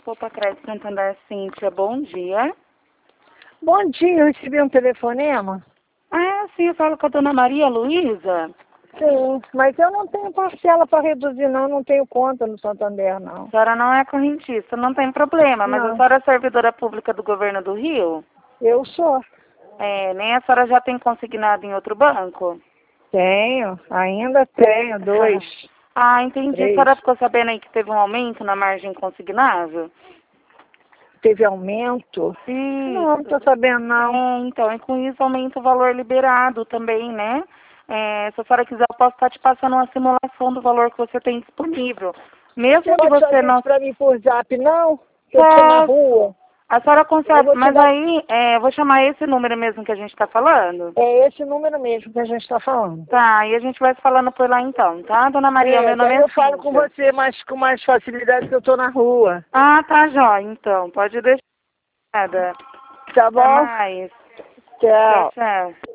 Poupa-Crédito Santander, Cíntia, bom dia. Bom dia, eu recebi um telefonema. Ah, sim, eu falo com a dona Maria Luísa. Sim, mas eu não tenho parcela para reduzir não tenho conta no Santander não. A senhora não é correntista, não tem problema, mas a Não. senhora é servidora pública do governo do Rio? Eu sou. Nem a senhora já tem consignado em outro banco? Tenho, ainda tenho, 2. Ah, entendi. 3. A senhora ficou sabendo aí que teve um aumento na margem consignável? Teve aumento? Não estou sabendo não. Então, e com isso aumenta o valor liberado também, né? Se a senhora quiser, eu posso estar te passando uma simulação do valor que você tem disponível. Mesmo Você que pode você fazer não... isso para mim por zap, não? Que eu estou na rua. A senhora consegue, mas dar... aí, eu vou chamar esse número mesmo que a gente está falando? É esse número mesmo que a gente está falando. Tá, e a gente vai se falando por lá então, tá, dona Maria? Meu nome é eu falo com você com mais facilidade que eu estou na rua. Ah, tá, jóia, então, pode deixar. Tá bom? Até mais. Tchau. Tchau.